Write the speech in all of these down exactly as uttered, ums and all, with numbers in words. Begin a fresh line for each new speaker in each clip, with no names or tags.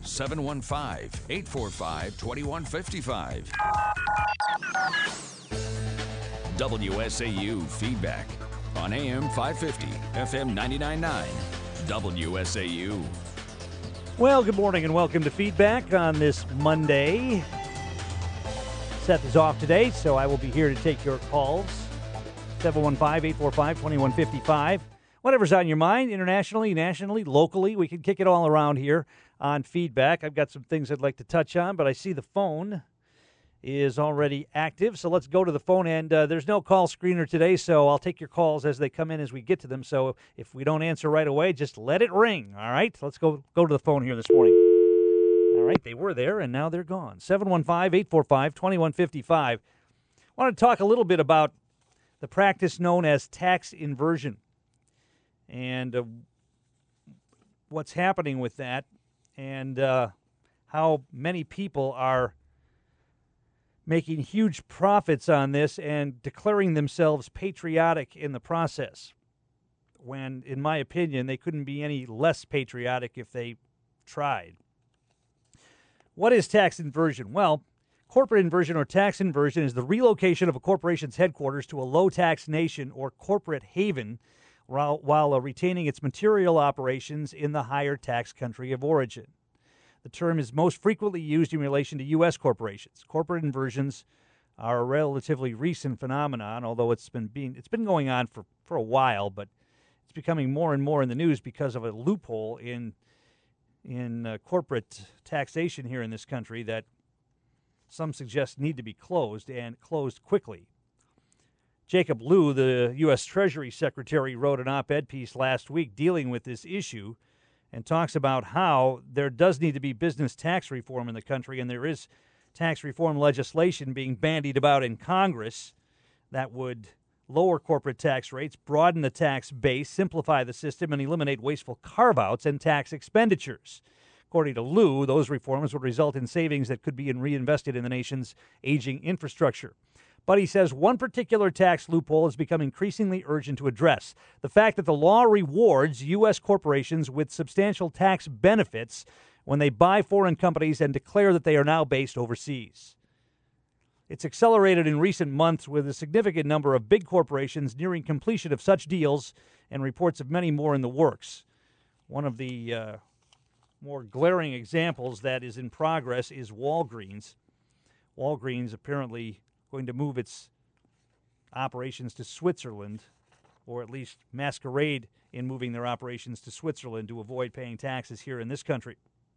seven one five, eight four five, two one five five. W S A U Feedback on A M five fifty, F M ninety-nine point nine, W S A U.
Well, good morning and welcome to Feedback on this Monday. Seth is off today, so I will be here to take your calls. seven one five, eight four five, two one five five. Whatever's on your mind, internationally, nationally, locally, we can kick it all around here on Feedback. I've got some things I'd like to touch on, but I see the phone is already active, so let's go to the phone. And uh, there's no call screener today, so I'll take your calls as they come in as we get to them. So if we don't answer right away, just let it ring, all right? Let's go go to the phone here this morning. All right, they were there, and now they're gone. seven one five, eight four five, two one five five. I want to talk a little bit about the practice known as tax inversion and uh, what's happening with that, and uh, how many people are making huge profits on this and declaring themselves patriotic in the process, when, in my opinion, they couldn't be any less patriotic if they tried. What is tax inversion? Well, corporate inversion or tax inversion is the relocation of a corporation's headquarters to a low-tax nation or corporate haven while, while uh, retaining its material operations in the higher tax country of origin. The term is most frequently used in relation to U S corporations. Corporate inversions are a relatively recent phenomenon, although it's been being it's been going on for, for a while, but it's becoming more and more in the news because of a loophole in in uh, corporate taxation here in this country that some suggest need to be closed, and closed quickly. Jacob Lew, the U S Treasury Secretary, wrote an op-ed piece last week dealing with this issue, and talks about how there does need to be business tax reform in the country, and there is tax reform legislation being bandied about in Congress that would lower corporate tax rates, broaden the tax base, simplify the system, and eliminate wasteful carve-outs and tax expenditures. According to Lew, those reforms would result in savings that could be reinvested in the nation's aging infrastructure. But he says one particular tax loophole has become increasingly urgent to address: the fact that the law rewards U S corporations with substantial tax benefits when they buy foreign companies and declare that they are now based overseas. It's accelerated in recent months, with a significant number of big corporations nearing completion of such deals and reports of many more in the works. One of the uh, more glaring examples that is in progress is Walgreens. Walgreens apparently going to move its operations to Switzerland, or at least masquerade in moving their operations to Switzerland to avoid paying taxes here in this country.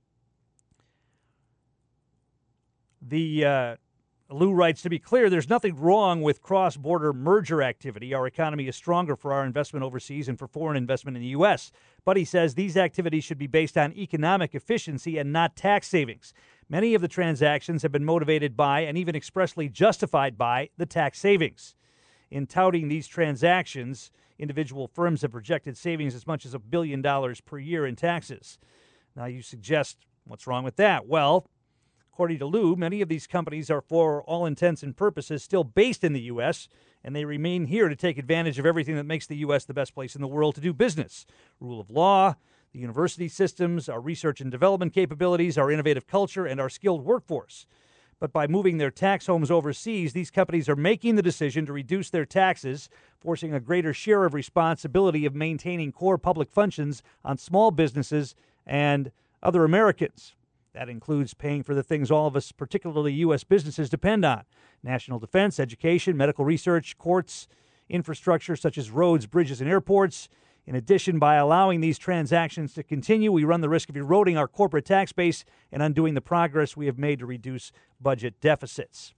The uh, Lew writes, to be clear, there's nothing wrong with cross-border merger activity. Our economy is stronger for our investment overseas and for foreign investment in the U S. But he says these activities should be based on economic efficiency and not tax savings. Many of the transactions have been motivated by and even expressly justified by the tax savings. In touting these transactions, individual firms have projected savings as much as a billion dollars per year in taxes. Now you suggest, what's wrong with that? Well, according to Lew, many of these companies are, for all intents and purposes, still based in the U S, and they remain here to take advantage of everything that makes the U S the best place in the world to do business. Rule of law, the university systems, our research and development capabilities, our innovative culture, and our skilled workforce. But by moving their tax homes overseas, these companies are making the decision to reduce their taxes, forcing a greater share of responsibility of maintaining core public functions on small businesses and other Americans. That includes paying for the things all of us, particularly U S businesses, depend on: national defense, education, medical research, courts, infrastructure such as roads, bridges, and airports. In addition, by allowing these transactions to continue, we run the risk of eroding our corporate tax base and undoing the progress we have made to reduce budget deficits.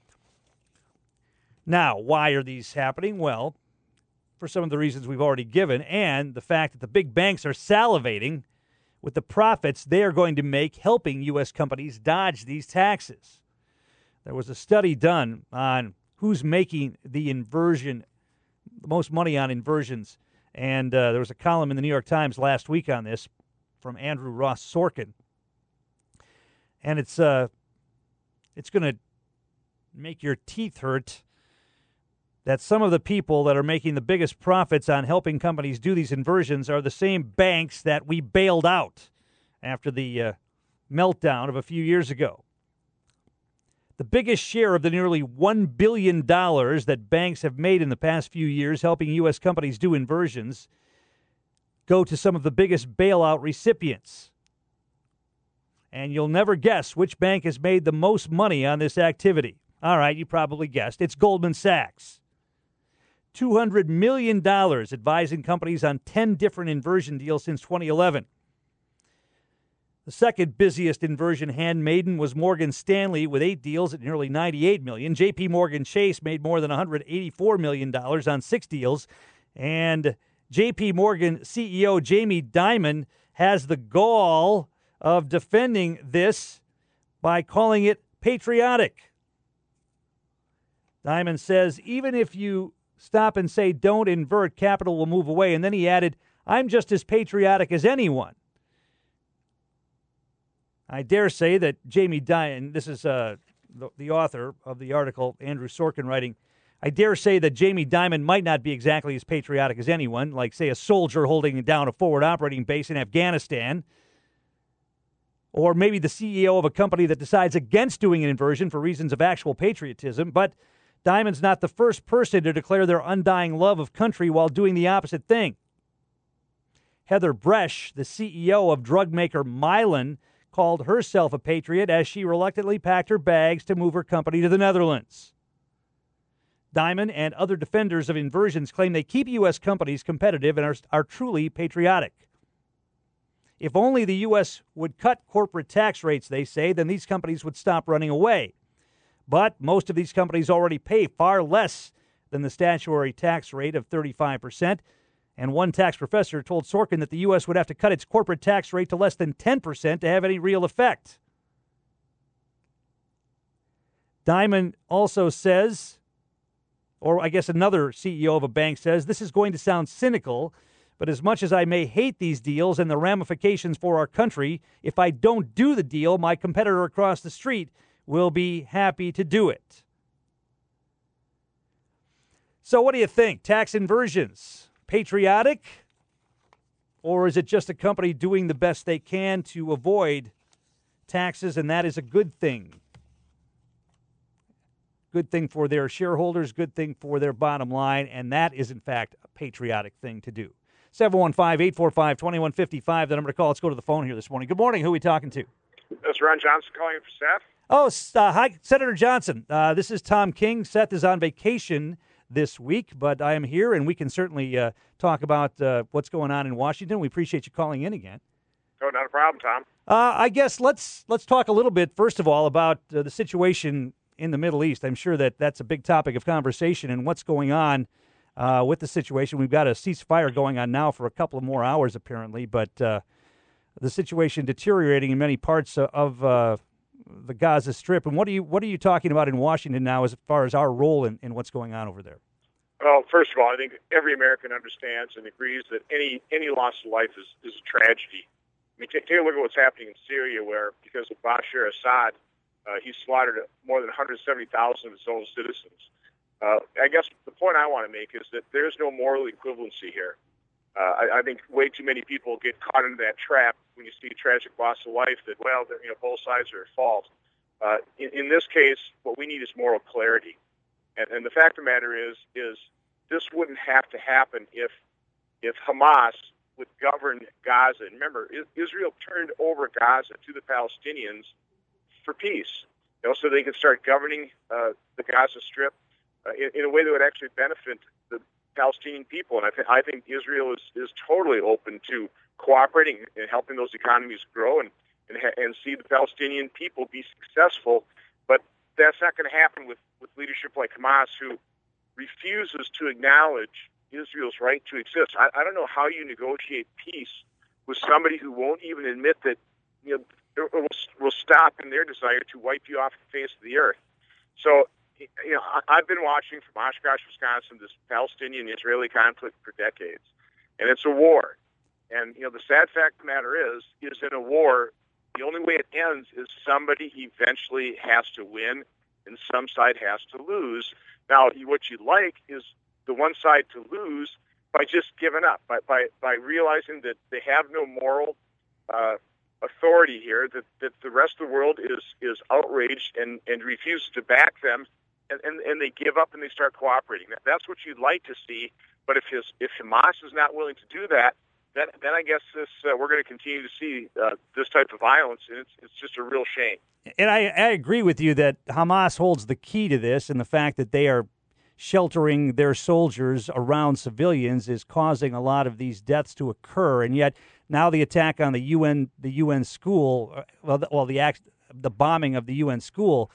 Now, why are these happening? Well, for some of the reasons we've already given, and the fact that the big banks are salivating with the profits they are going to make helping U S companies dodge these taxes. There was a study done on who's making the inversion, the most money on inversions, and uh, there was a column in the New York Times last week on this from Andrew Ross Sorkin, and it's uh, it's going to make your teeth hurt that some of the people that are making the biggest profits on helping companies do these inversions are the same banks that we bailed out after the uh, meltdown of a few years ago. The biggest share of the nearly one billion dollars that banks have made in the past few years helping U S companies do inversions go to some of the biggest bailout recipients. And you'll never guess which bank has made the most money on this activity. All right, you probably guessed. It's Goldman Sachs. two hundred million dollars advising companies on ten different inversion deals since twenty eleven. The second busiest inversion handmaiden was Morgan Stanley with eight deals at nearly ninety-eight million dollars. J P Morgan Chase made more than one hundred eighty-four million dollars on six deals. And J P Morgan C E O Jamie Dimon has the gall of defending this by calling it patriotic. Dimon says, even if you stop and say don't invert, capital will move away. And then he added, I'm just as patriotic as anyone. I dare say that Jamie Dimon, this is uh, the, the author of the article, Andrew Sorkin, writing, I dare say that Jamie Dimon might not be exactly as patriotic as anyone, like, say, a soldier holding down a forward operating base in Afghanistan, or maybe the C E O of a company that decides against doing an inversion for reasons of actual patriotism. But Dimon's not the first person to declare their undying love of country while doing the opposite thing. Heather Bresch, the C E O of drug maker Mylan, called herself a patriot as she reluctantly packed her bags to move her company to the Netherlands. Dimon and other defenders of inversions claim they keep U S companies competitive and are, are truly patriotic. If only the U S would cut corporate tax rates, they say, then these companies would stop running away. But most of these companies already pay far less than the statutory tax rate of thirty-five percent. And one tax professor told Sorkin that the U S would have to cut its corporate tax rate to less than ten percent to have any real effect. Dimon also says, or I guess another C E O of a bank says, this is going to sound cynical, but as much as I may hate these deals and the ramifications for our country, if I don't do the deal, my competitor across the street will be happy to do it. So what do you think? Tax inversions, patriotic? Or is it just a company doing the best they can to avoid taxes, and that is a good thing? Good thing for their shareholders, good thing for their bottom line, and that is, in fact, a patriotic thing to do. seven one five, eight four five, two one five five, the number to call. Let's go to the phone here this morning. Good morning. Who are we talking to?
That's Ron Johnson calling for Seth.
Oh, uh, hi, Senator Johnson. Uh, this is Tom King. Seth is on vacation this week, but I am here, and we can certainly uh, talk about uh, what's going on in Washington. We appreciate you calling in again.
Oh, not a problem, Tom.
Uh, I guess let's let's talk a little bit, first of all, about uh, the situation in the Middle East. I'm sure that that's a big topic of conversation, and what's going on uh, with the situation. We've got a ceasefire going on now for a couple of more hours, apparently, but uh, the situation deteriorating in many parts of uh, the Gaza Strip. And what are you what are you talking about in Washington now as far as our role in, in what's going on over there?
Well, first of all, I think every American understands and agrees that any any loss of life is, is a tragedy. I mean, take, take a look at what's happening in Syria, where because of Bashar Assad, uh, he slaughtered more than one hundred seventy thousand of his own citizens. Uh, I guess the point I want to make is that there's no moral equivalency here. Uh, I, I think way too many people get caught into that trap when you see tragic loss of life that, well, you know, both sides are at fault. Uh, in, in this case, what we need is moral clarity. And, and the fact of the matter is, is this wouldn't have to happen if if Hamas would govern Gaza. And remember, Israel turned over Gaza to the Palestinians for peace, you know, so they could start governing uh, the Gaza Strip uh, in, in a way that would actually benefit the Palestinian people. And I, th- I think Israel is, is totally open to cooperating and helping those economies grow and, and, ha- and see the Palestinian people be successful. But that's not going to happen with, with leadership like Hamas, who refuses to acknowledge Israel's right to exist. I, I don't know how you negotiate peace with somebody who won't even admit that, you know, will, will stop in their desire to wipe you off the face of the earth. So, you know, I've been watching from Oshkosh, Wisconsin, this Palestinian-Israeli conflict for decades, and it's a war. And, you know, the sad fact of the matter is, is in a war, the only way it ends is somebody eventually has to win and some side has to lose. Now, what you'd like is the one side to lose by just giving up, by by, by realizing that they have no moral uh, authority here that, that the rest of the world is is outraged and, and refuses to back them, and, and, and they give up and they start cooperating. That's what you'd like to see, but if his, if Hamas is not willing to do that, then, then I guess this uh, we're going to continue to see uh, this type of violence, and it's, it's just a real shame.
And I, I agree with you that Hamas holds the key to this, and the fact that they are sheltering their soldiers around civilians is causing a lot of these deaths to occur. And yet now the attack on the U N the U N school, well, the, well the act, the bombing of the U N school.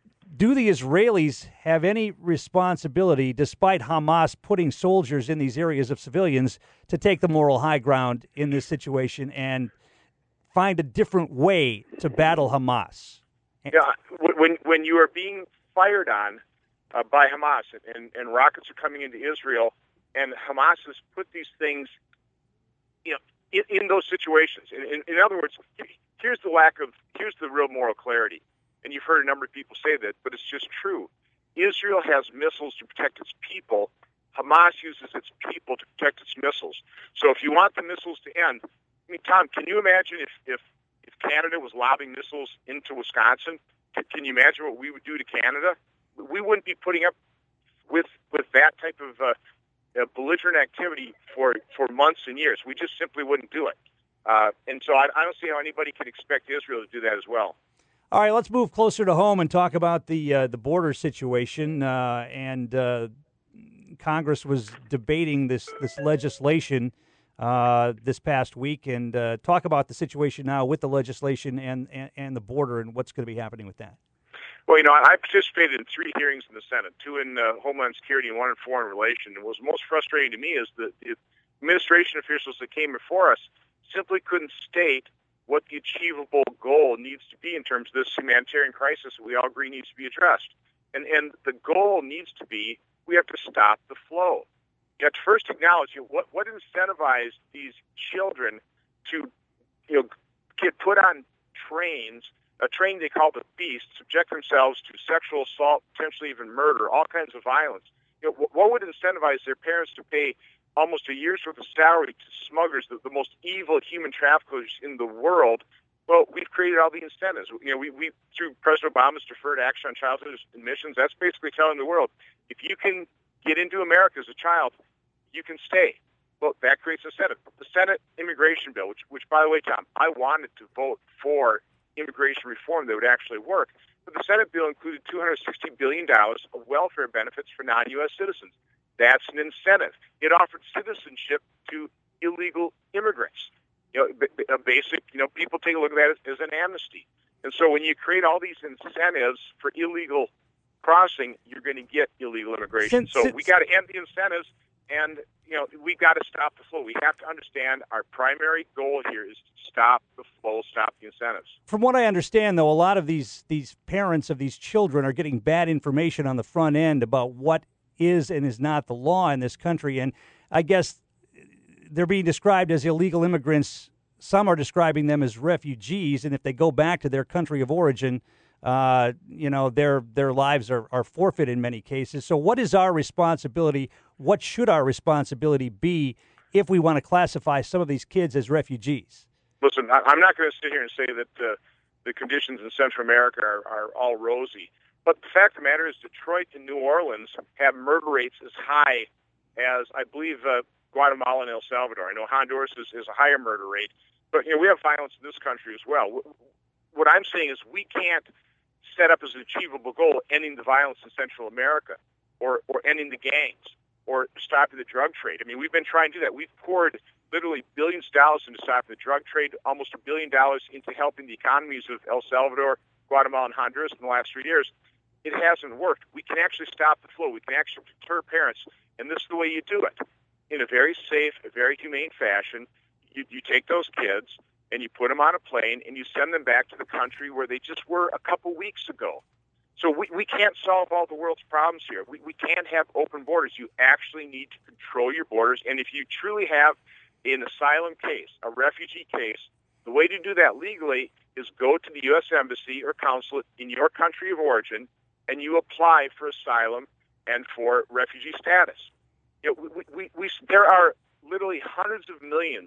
Do the Israelis have any responsibility, despite Hamas putting soldiers in these areas of civilians, to take the moral high ground in this situation and find a different way to battle Hamas?
Yeah, when when you are being fired on uh, by Hamas and, and rockets are coming into Israel, and Hamas has put these things, you know, in, in those situations. In, in, in other words, here's the lack of here's the real moral clarity. And you've heard a number of people say that, but it's just true. Israel has missiles to protect its people. Hamas uses its people to protect its missiles. So if you want the missiles to end, I mean, Tom, can you imagine if, if, if Canada was lobbing missiles into Wisconsin? Can, can you imagine what we would do to Canada? We wouldn't be putting up with with that type of uh, uh, belligerent activity for, for months and years. We just simply wouldn't do it. Uh, and so I, I don't see how anybody can expect Israel to do that as well.
All right, let's move closer to home and talk about the uh, the border situation. Uh, and uh, Congress was debating this this legislation uh, this past week, and uh, talk about the situation now with the legislation and, and, and the border and what's going to be happening with that.
Well, you know, I participated in three hearings in the Senate, two in uh, Homeland Security and one in Foreign Relations. And what was most frustrating to me is that the administration officials that came before us simply couldn't state what the achievable goal needs to be in terms of this humanitarian crisis that we all agree needs to be addressed. And and the goal needs to be we have to stop the flow. You have to first acknowledge you know, what what incentivized these children to you know get put on trains, a train they call the Beast, subject themselves to sexual assault, potentially even murder, all kinds of violence. You know, what would incentivize their parents to pay almost a year's worth of salary to smugglers, the, the most evil human traffickers in the world? Well, we've created all the incentives. You know, we, we through President Obama's Deferred Action on Childhood Admissions, that's basically telling the world, if you can get into America as a child, you can stay. Well, that creates incentive. The Senate immigration bill, which, which by the way, Tom, I wanted to vote for immigration reform that would actually work, but the Senate bill included two hundred sixty billion dollars of welfare benefits for non-U S citizens. That's an incentive. It offered citizenship to illegal immigrants. You know, a basic, you know, people take a look at that as, as an amnesty. And so when you create all these incentives for illegal crossing, you're going to get illegal immigration.
Since,
so
since,
we got to end the incentives, and, you know, we got to stop the flow. We have to understand our primary goal here is to stop the flow, stop the incentives.
From what I understand, though, a lot of these these parents of these children are getting bad information on the front end about what is and is not the law in this country. And I guess they're being described as illegal immigrants. Some are describing them as refugees. And if they go back to their country of origin, uh, you know, their their lives are, are forfeit in many cases. So what is our responsibility? What should our responsibility be if we want to classify some of these kids as refugees?
Listen, I'm not going to sit here and say that uh, the conditions in Central America are, are all rosy. But the fact of the matter is Detroit and New Orleans have murder rates as high as, I believe, uh, Guatemala and El Salvador. I know Honduras is, is a higher murder rate. But, you know, we have violence in this country as well. What I'm saying is we can't set up as an achievable goal ending the violence in Central America or, or ending the gangs or stopping the drug trade. I mean, we've been trying to do that. We've poured literally billions of dollars into stopping the drug trade, almost a billion dollars into helping the economies of El Salvador, Guatemala, and Honduras in the last three years. It hasn't worked. We can actually stop the flow. We can actually deter parents, and this is the way you do it. In a very safe, a very humane fashion, you, you take those kids and you put them on a plane and you send them back to the country where they just were a couple weeks ago. So we, we can't solve all the world's problems here. We, we can't have open borders. You actually need to control your borders, and if you truly have an asylum case, a refugee case, the way to do that legally is go to the U S Embassy or consulate in your country of origin, and you apply for asylum and for refugee status. You know, we, we, we, there are literally hundreds of millions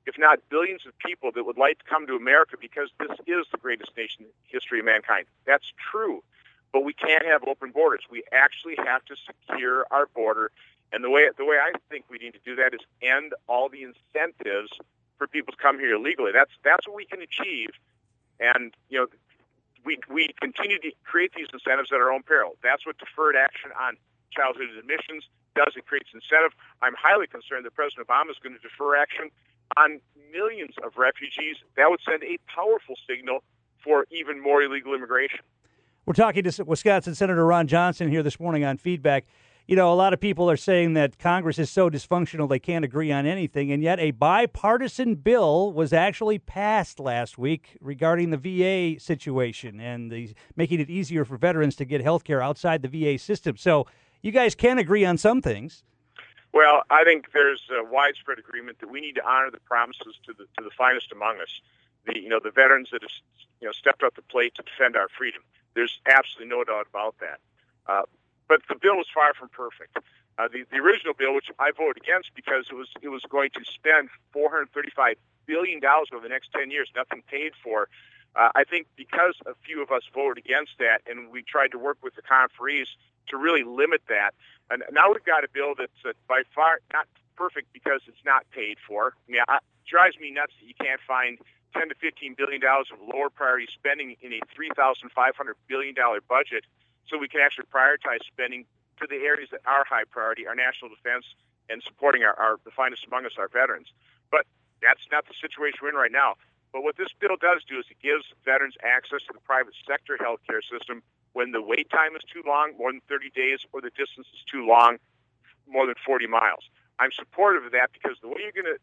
if not billions of people that would like to come to America because this is the greatest nation in the history of mankind. That's true. But we can't have open borders. We actually have to secure our border. And the way the way I think we need to do that is end all the incentives for people to come here illegally. That's that's what we can achieve. And, you know, we we continue to create these incentives at our own peril. That's what deferred action on childhood admissions does. It creates incentive. I'm highly concerned that President Obama is going to defer action on millions of refugees. That would send a powerful signal for even more illegal immigration.
We're talking to Wisconsin Senator Ron Johnson here this morning on Feedback. You know, a lot of people are saying that Congress is so dysfunctional they can't agree on anything, and yet a bipartisan bill was actually passed last week regarding the V A situation and the, making it easier for veterans to get health care outside the V A system. So you guys can agree on some things.
Well, I think there's a widespread agreement that we need to honor the promises to the to the finest among us, the you know the veterans that have you know stepped up the plate to defend our freedom. There's absolutely no doubt about that. Uh, but the bill was far from perfect. Uh, the the original bill, which I voted against because it was it was going to spend four hundred thirty-five billion dollars over the next ten years, nothing paid for. Uh, I think because a few of us voted against that, and we tried to work with the conferees to really limit that. And now we've got a bill that's uh, by far not perfect because it's not paid for. I mean, it drives me nuts that you can't find ten to fifteen billion dollars of lower priority spending in a three thousand five hundred billion dollars budget, so we can actually prioritize spending to the areas that are high priority, our national defense and supporting our, our the finest among us, our veterans. But that's not the situation we're in right now. But what this bill does do is it gives veterans access to the private sector healthcare system when the wait time is too long, more than thirty days, or the distance is too long, more than forty miles. I'm supportive of that because the way you're going to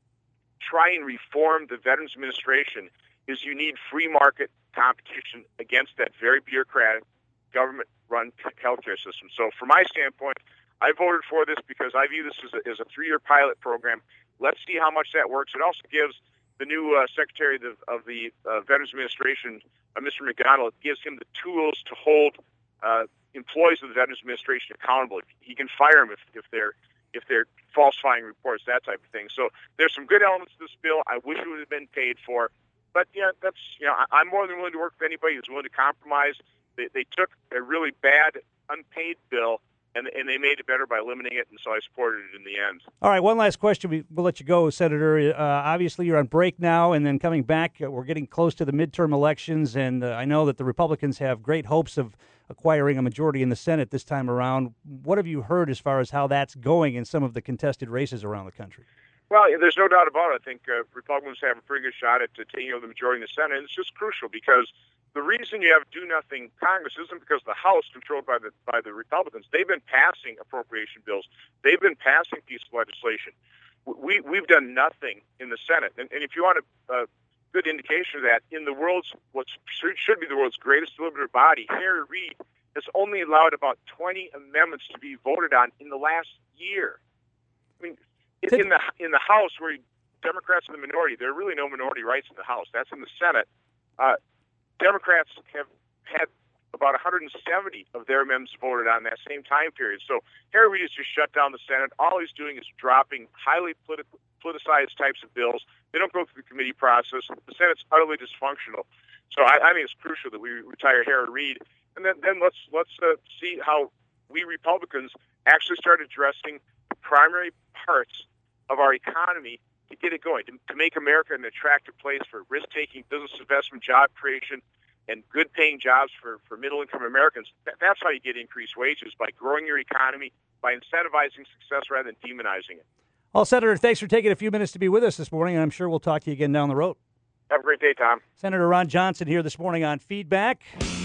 try and reform the Veterans Administration is you need free market competition against that very bureaucratic government-run healthcare system. So from my standpoint, I voted for this because I view this as a, as a three-year pilot program. Let's see how much that works. It also gives the new uh, Secretary of the, of the uh, Veterans Administration, uh, Mister McDonald, it gives him the tools to hold uh, employees of the Veterans Administration accountable. He can fire them if, if they're if they're falsifying reports, that type of thing. So there's some good elements to this bill. I wish it would have been paid for, but yeah, that's you know I, I'm more than willing to work with anybody who's willing to compromise. They, they took a really bad unpaid bill and and they made it better by limiting it, and so I supported it in the end.
All right, one last question. We, we'll let you go, Senator. Uh, obviously, you're on break now, and then coming back, uh, we're getting close to the midterm elections, and uh, I know that the Republicans have great hopes of acquiring a majority in the Senate this time around. What have you heard as far as how that's going in some of the contested races around the country?
Well, there's no doubt about it. I think uh, Republicans have a pretty good shot at taking over the majority in the Senate, and it's just crucial because the reason you have do-nothing Congress isn't because the House, controlled by the by the Republicans, they've been passing appropriation bills. They've been passing pieces of legislation. We, we've done nothing in the Senate. And, and if you want a uh, good indication of that, in the world's, what should be the world's greatest deliberative body, Harry Reid has only allowed about twenty amendments to be voted on in the last year. I mean, in the, in the House, where Democrats are the minority, there are really no minority rights in the House. That's in the Senate. Uh, Democrats have had about one hundred seventy of their amendments voted on in that same time period. So Harry Reid has just shut down the Senate. All he's doing is dropping highly politi- politicized types of bills. They don't go through the committee process. The Senate's utterly dysfunctional. So I, I think it's crucial that we retire Harry Reid. And then, then let's let's uh, see how we Republicans actually start addressing the primary parts of our economy to get it going, to, to make America an attractive place for risk-taking business investment, job creation, and good-paying jobs for, for middle-income Americans. That, that's how you get increased wages, by growing your economy, by incentivizing success rather than demonizing it.
Well, Senator, thanks for taking a few minutes to be with us this morning, and I'm sure we'll talk to you again down the road.
Have a great day, Tom.
Senator Ron Johnson here this morning on Feedback.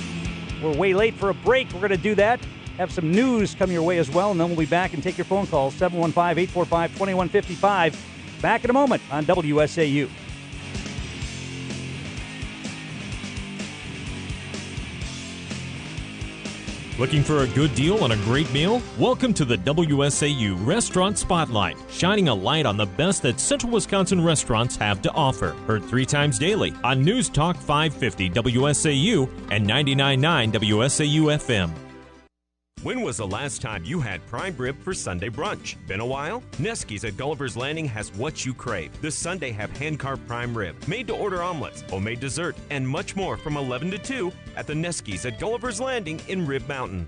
We're way late for a break. We're going to do that. Have some news come your way as well, and then we'll be back and take your phone calls, seven one five, eight four five, two one five five. Back in a moment on W S A U.
Looking for a good deal on a great meal? Welcome to the W S A U Restaurant Spotlight, shining a light on the best that Central Wisconsin restaurants have to offer. Heard three times daily on News Talk five fifty W S A U and ninety-nine point nine W S A U F M. When was the last time you had prime rib for Sunday brunch? Been a while? Neskie's at Gulliver's Landing has what you crave. This Sunday have hand-carved prime rib, made-to-order omelets, homemade dessert, and much more from eleven to two at the Neskie's at Gulliver's Landing in Rib Mountain.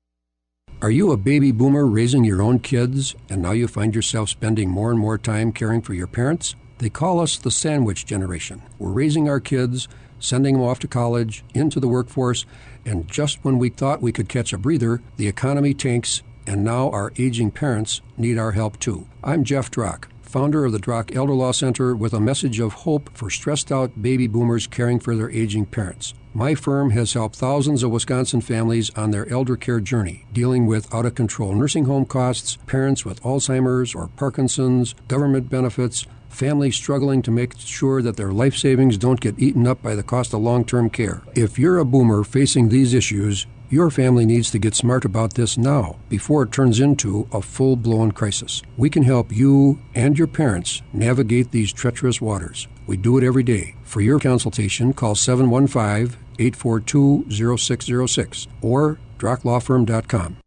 Are you a baby boomer raising your own kids, and now you find yourself spending more and more time caring for your parents? They call us the sandwich generation. We're raising our kids, sending them off to college, into the workforce, and just when we thought we could catch a breather, the economy tanks, and now our aging parents need our help too. I'm Jeff Drock, founder of the Drock Elder Law Center, with a message of hope for stressed-out baby boomers caring for their aging parents. My firm has helped thousands of Wisconsin families on their elder care journey, dealing with out-of-control nursing home costs, parents with Alzheimer's or Parkinson's, government benefits, families struggling to make sure that their life savings don't get eaten up by the cost of long-term care. If you're a boomer facing these issues, your family needs to get smart about this now, before it turns into a full-blown crisis. We can help you and your parents navigate these treacherous waters. We do it every day. For your consultation, call seven one five, eight four two, zero six zero six or drock law firm dot com.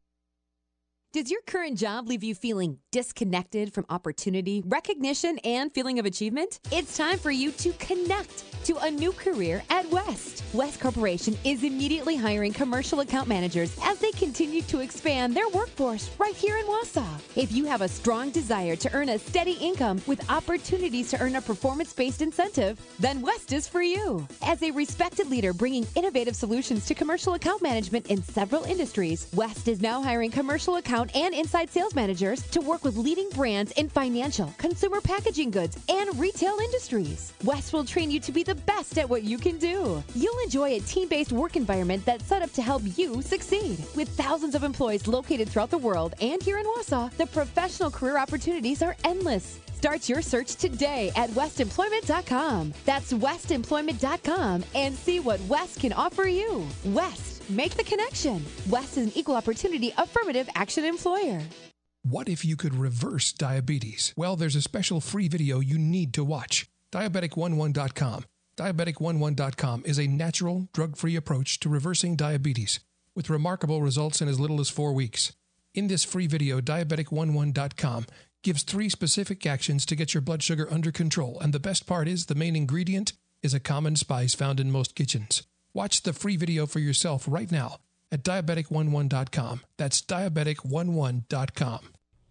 Does your current job leave you feeling disconnected from opportunity, recognition, and feeling of achievement? It's time for you to connect to a new career at West. West Corporation is immediately hiring commercial account managers as they continue to expand their workforce right here in Wausau. If you have a strong desire to earn a steady income with opportunities to earn a performance-based incentive, then West is for you. As a respected leader bringing innovative solutions to commercial account management in several industries, West is now hiring commercial account and inside sales managers to work with leading brands in financial, consumer packaging goods, and retail industries. West will train you to be the best at what you can do. You'll enjoy a team-based work environment that's set up to help you succeed. With thousands of employees located throughout the world and here in Wausau, the professional career opportunities are endless. Start your search today at west employment dot com. That's west employment dot com and see what West can offer you. West, make the connection. West is an equal opportunity affirmative action employer.
What if you could reverse diabetes? Well, there's a special free video you need to watch. diabetic eleven dot com. diabetic eleven dot com is a natural, drug-free approach to reversing diabetes with remarkable results in as little as four weeks. In this free video, diabetic eleven dot com gives three specific actions to get your blood sugar under control, and the best part is the main ingredient is a common spice found in most kitchens. Watch the free video for yourself right now at diabetic eleven dot com. That's diabetic eleven dot com.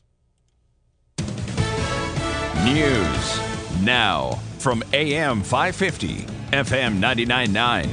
News now from A M five fifty, F M ninety-nine point nine,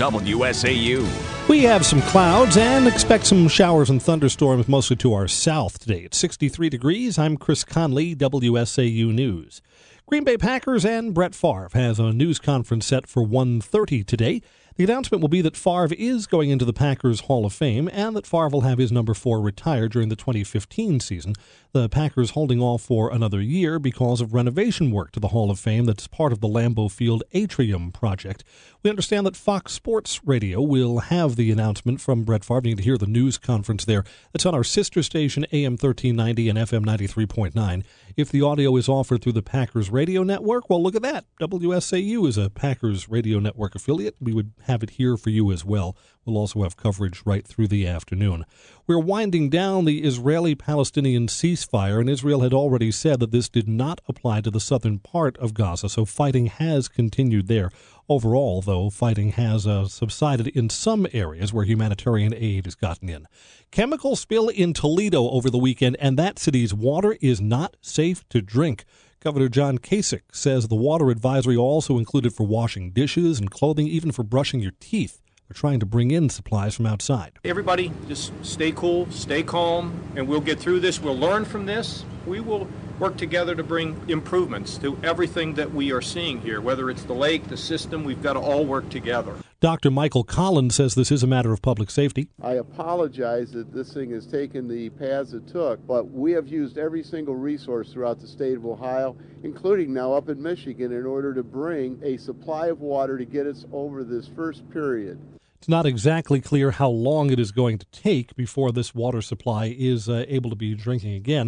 W S A U.
We have some clouds and expect some showers and thunderstorms mostly to our south today. It's sixty-three degrees. I'm Chris Conley, W S A U News. Green Bay Packers and Brett Favre has a news conference set for one thirty today. The announcement will be that Favre is going into the Packers Hall of Fame and that Favre will have his number four retired during the twenty fifteen season. The Packers holding off for another year because of renovation work to the Hall of Fame that's part of the Lambeau Field Atrium project. We understand that Fox Sports Radio will have the announcement from Brett Favre. You can hear the news conference there. That's on our sister station, A M thirteen ninety and F M ninety-three point nine. If the audio is offered through the Packers Radio Network, well, look at that. W S A U is a Packers Radio Network affiliate. We would have it here for you as well. We'll also have coverage right through the afternoon. We're winding down the Israeli-Palestinian ceasefire, and Israel had already said that this did not apply to the southern part of Gaza, so fighting has continued there. Overall, though, fighting has uh, subsided in some areas where humanitarian aid has gotten in. Chemical spill in Toledo over the weekend, and that city's water is not safe to drink. Governor John Kasich says the water advisory also included for washing dishes and clothing, even for brushing your teeth. They're trying to bring in supplies from outside.
Everybody just stay cool, stay calm, and we'll get through this. We'll learn from this. We will work together to bring improvements to everything that we are seeing here, whether it's the lake, the system. We've got to all work together.
Doctor Michael Collins says this is a matter of public safety.
I apologize that this thing has taken the paths it took, but we have used every single resource throughout the state of Ohio, including now up in Michigan, in order to bring a supply of water to get us over this first period.
It's not exactly clear how long it is going to take before this water supply is uh, able to be drinking again.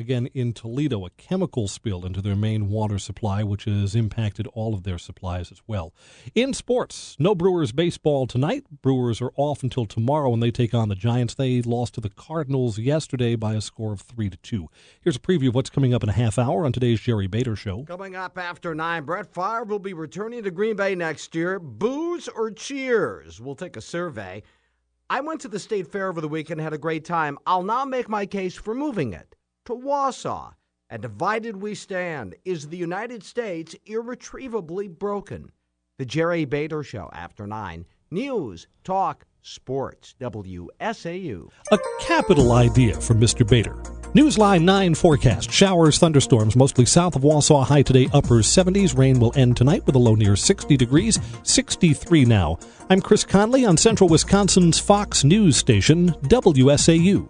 again in Toledo, a chemical spill into their main water supply, which has impacted all of their supplies as well. In sports, no Brewers baseball tonight. Brewers are off until tomorrow when they take on the Giants. They lost to the Cardinals yesterday by a score of three to two. Here's a preview of what's coming up in a half hour on today's Jerry Bader Show.
Coming up after nine, Brett Favre will be returning to Green Bay next year. Boos or cheers? We'll take a survey. I went to the State Fair over the weekend and had a great time. I'll now make my case for moving it to Wausau. And divided we stand. Is the United States irretrievably broken? The Jerry Bader Show after nine. News, talk, sports. W S A U.
A capital idea from Mister Bader. Newsline nine forecast. Showers, thunderstorms, mostly south of Wausau. High today, upper seventies. Rain will end tonight with a low near sixty degrees. sixty-three now. I'm Chris Conley on Central Wisconsin's Fox News station, W S A U.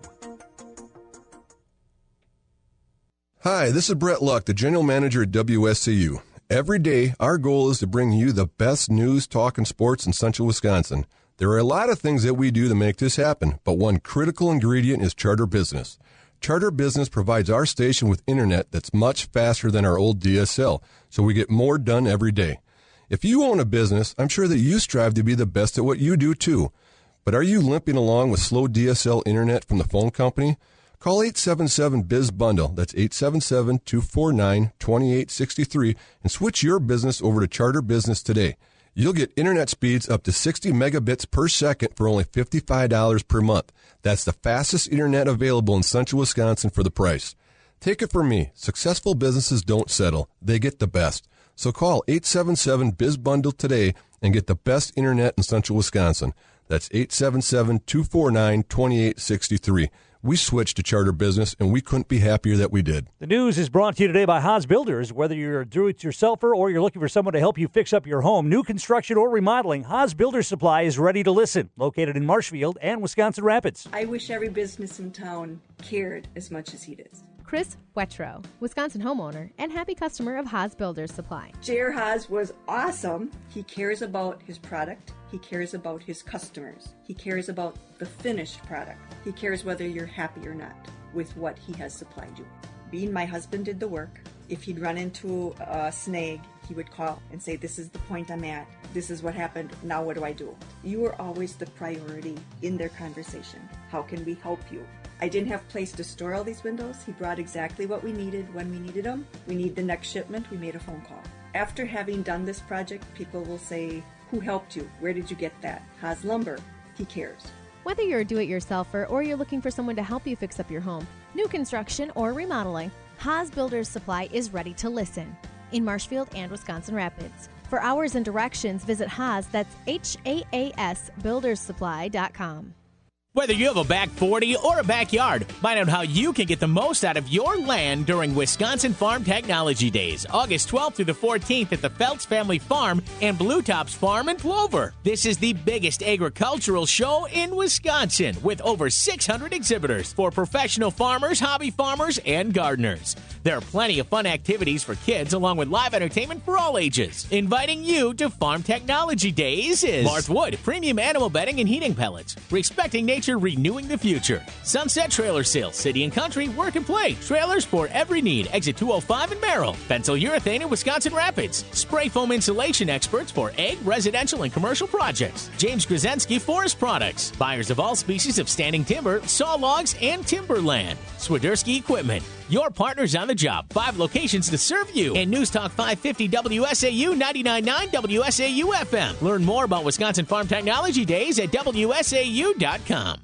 Hi, this is Brett Luck, the General Manager at W S A U. Every day, our goal is to bring you the best news, talk, and sports in Central Wisconsin. There are a lot of things that we do to make this happen, but one critical ingredient is Charter Business. Charter Business provides our station with internet that's much faster than our old D S L, so we get more done every day. If you own a business, I'm sure that you strive to be the best at what you do too. But are you limping along with slow D S L internet from the phone company? Call eight seven seven B I Z bundle, that's eight seven seven, two four nine, two eight six three, and switch your business over to Charter Business today. You'll get internet speeds up to sixty megabits per second for only fifty-five dollars per month. That's the fastest internet available in Central Wisconsin for the price. Take it from me, successful businesses don't settle, they get the best. So call eight seven seven B I Z bundle today and get the best internet in Central Wisconsin. That's eight seven seven, two four nine, two eight six three. We switched to Charter Business, and we couldn't be happier that we did.
The news is brought to you today by Haas Builders. Whether you're a do-it-yourselfer or you're looking for someone to help you fix up your home, new construction or remodeling, Haas Builders Supply is ready to listen. Located in Marshfield and Wisconsin Rapids.
I wish every business in town cared as much as he does.
Chris Wetro, Wisconsin homeowner and happy customer of Haas Builders Supply.
J R. Haas was awesome. He cares about his product. He cares about his customers. He cares about the finished product. He cares whether you're happy or not with what he has supplied you. Being my husband did the work. If he'd run into a snag, he would call and say, this is the point I'm at. This is what happened. Now what do I do? You were always the priority in their conversation. How can we help you? I didn't have place to store all these windows. He brought exactly what we needed when we needed them. We need the next shipment. We made a phone call. After having done this project, people will say, who helped you? Where did you get that? Haas Lumber. He cares.
Whether you're a do-it-yourselfer or you're looking for someone to help you fix up your home, new construction or remodeling, Haas Builders Supply is ready to listen in Marshfield and Wisconsin Rapids. For hours and directions, visit Haas, that's H A A S, builders supply dot com.
Whether you have a back forty or a backyard, find out how you can get the most out of your land during Wisconsin Farm Technology Days, August twelfth through the fourteenth at the Feltz Family Farm and Blue Tops Farm in Plover. This is the biggest agricultural show in Wisconsin with over six hundred exhibitors for professional farmers, hobby farmers, and gardeners. There are plenty of fun activities for kids along with live entertainment for all ages. Inviting you to Farm Technology Days is Marthwood, premium animal bedding and heating pellets. Respecting nature, renewing the future. Sunset Trailer Sales, City and Country, Work and Play. Trailers for every need. Exit two oh five in Merrill. Pencil Urethane in Wisconsin Rapids. Spray foam insulation experts for ag, residential, and commercial projects. James Grzynski Forest Products. Buyers of all species of standing timber, saw logs, and timberland. Swiderski Equipment. Your partners on the job. Five locations to serve you. And News Talk five fifty W S A U ninety-nine point nine W S A U F M. Learn more about Wisconsin Farm Technology Days at W S A U dot com.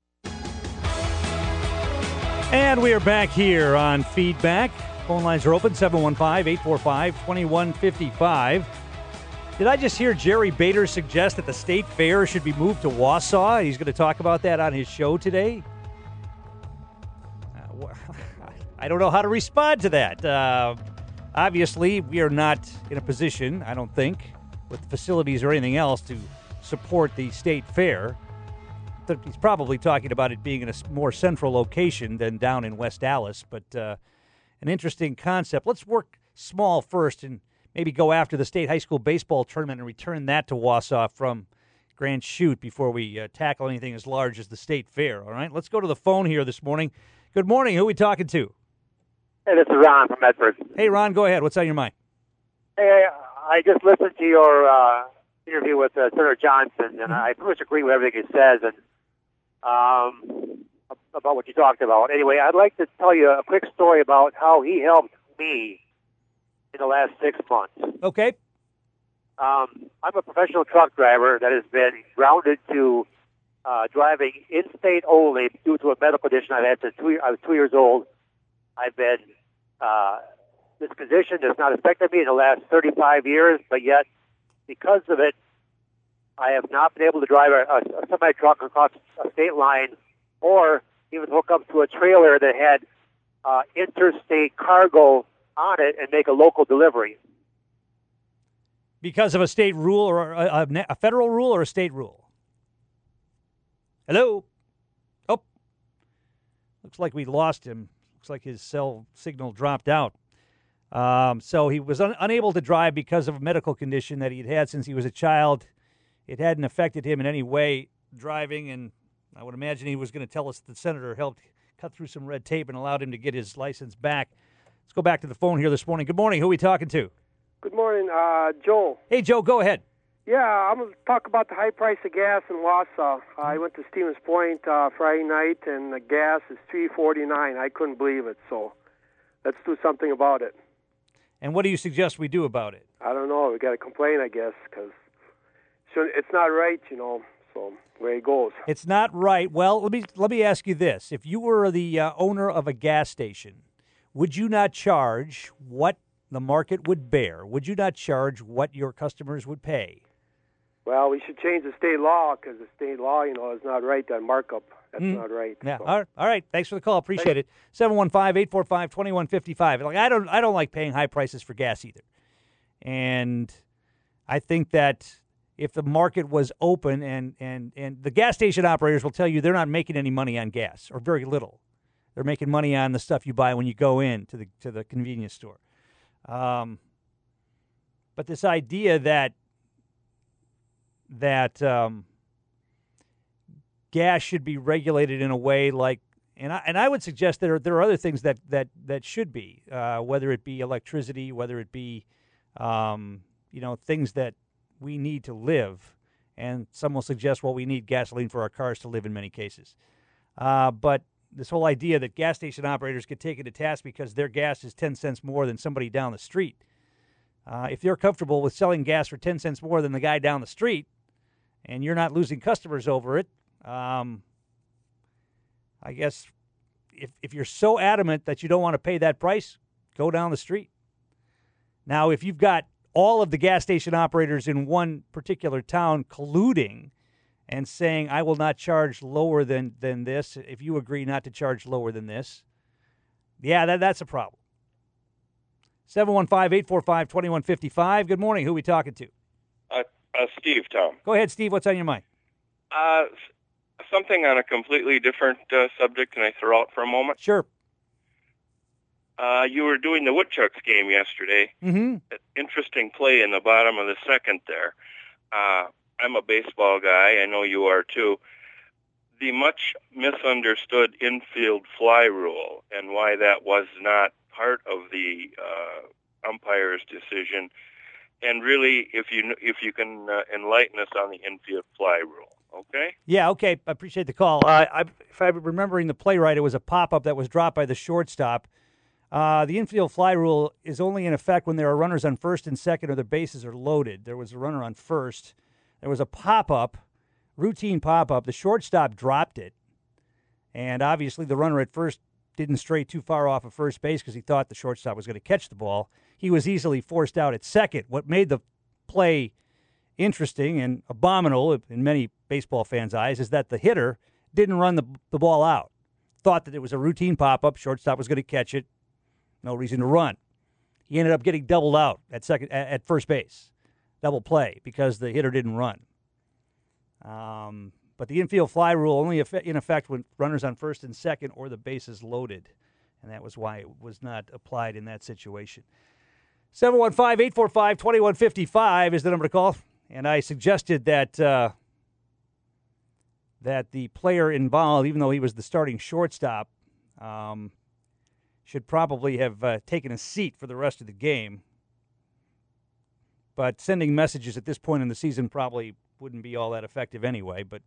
And we are back here on Feedback. Phone lines are open, seven one five, eight four five, two one five five. Did I just hear Jerry Bader suggest that the State Fair should be moved to Wausau? He's going to talk about that on his show today. Uh, I don't know how to respond to that. Uh, obviously, we are not in a position, I don't think, with facilities or anything else to support the State Fair. He's probably talking about it being in a more central location than down in West Allis, but uh, an interesting concept. Let's work small first and maybe go after the state high school baseball tournament and return that to Wausau from Grand Chute before we uh, tackle anything as large as the State Fair, all right? Let's go to the phone here this morning. Good morning. Who are we talking to?
Hey, this is Ron from Medford.
Hey, Ron, go ahead. What's on your mind?
Hey, I just listened to your uh, interview with uh, Senator Johnson, and I pretty much agree with everything he says and um, about what you talked about. Anyway, I'd like to tell you a quick story about how he helped me in the last six months.
Okay.
Um, I'm a professional truck driver that has been grounded to uh, driving in-state only due to a medical condition I've had since two, I was two years old. I've been, uh, this condition has not affected me in the last thirty-five years, but yet, because of it, I have not been able to drive a, a, a semi-truck across a state line or even hook up to a trailer that had uh, interstate cargo on it and make a local delivery.
Because of a state rule or a, a, a federal rule or a state rule? Hello? Oh. Looks like we lost him. Looks like his cell signal dropped out. Um, so he was un- unable to drive because of a medical condition that he'd had since he was a child. It hadn't affected him in any way driving, and I would imagine he was going to tell us that the senator helped cut through some red tape and allowed him to get his license back. Let's go back to the phone here this morning. Good morning. Who are we talking to?
Good morning, uh, Joe.
Hey, Joe, go ahead.
Yeah, I'm going to talk about the high price of gas in Wausau. I went to Stevens Point uh, Friday night, and the gas is three forty-nine. I couldn't believe it, so let's do something about it.
And what do you suggest we do about it?
I don't know. We got to complain, I guess, because it's not right, you know, so where it goes.
It's not right. Well, let me let me ask you this. If you were the uh, owner of a gas station, would you not charge what the market would bear? Would you not charge what your customers would pay?
Well, we should change the state law because the state law, you know, is not right, that markup. That's
Mm.
not right.
Yeah.
So.
All right. All right. Thanks for the call. Appreciate it. seven one five, eight four five, two one five five. Like I don't I don't like paying high prices for gas either. And I think that if the market was open and, and, and the gas station operators will tell you they're not making any money on gas or very little. They're making money on the stuff you buy when you go in to the to the convenience store. Um, but this idea that that um, gas should be regulated in a way like, and I and I would suggest there are, there are other things that that that should be, uh, whether it be electricity, whether it be, um, you know, things that we need to live. And some will suggest, well, we need gasoline for our cars to live in many cases. Uh, but this whole idea that gas station operators get taken to task because their gas is ten cents more than somebody down the street. Uh, if they're comfortable with selling gas for ten cents more than the guy down the street, and you're not losing customers over it, um, I guess if if you're so adamant that you don't want to pay that price, go down the street. Now, if you've got all of the gas station operators in one particular town colluding and saying, I will not charge lower than, than this, if you agree not to charge lower than this, yeah, that, that's a problem. seven one five, eight four five, two one five five. Good morning. Who are we talking to?
Uh, uh, Steve, Tom.
Go ahead, Steve. What's on your mind?
Uh, s- something on a completely different uh, subject. Can I throw out for a moment?
Sure.
Uh, you were doing the Woodchucks game yesterday.
Mm-hmm.
Interesting play in the bottom of the second there. Uh, I'm a baseball guy. I know you are too. The much misunderstood infield fly rule and why that was not part of the uh, umpire's decision. And really, if you if you can uh, enlighten us on the infield fly rule, okay?
Yeah, okay. I appreciate the call. Uh, I, if I'm remembering the play right, it was a pop-up that was dropped by the shortstop. Uh, the infield fly rule is only in effect when there are runners on first and second or the bases are loaded. There was a runner on first. There was a pop-up, routine pop-up. The shortstop dropped it. And obviously the runner at first didn't stray too far off of first base because he thought the shortstop was going to catch the ball. He was easily forced out at second. What made the play interesting and abominable in many baseball fans' eyes is that the hitter didn't run the, the ball out. Thought that it was a routine pop-up. Shortstop was going to catch it. No reason to run. He ended up getting doubled out at second at, at first base. Double play because the hitter didn't run. Um, but the infield fly rule only in effect when runners on first and second or the bases loaded. And that was why it was not applied in that situation. seven one five, eight four five, two one five five is the number to call. And I suggested that uh, that the player involved, even though he was the starting shortstop, um, should probably have uh, taken a seat for the rest of the game. But sending messages at this point in the season probably wouldn't be all that effective anyway. But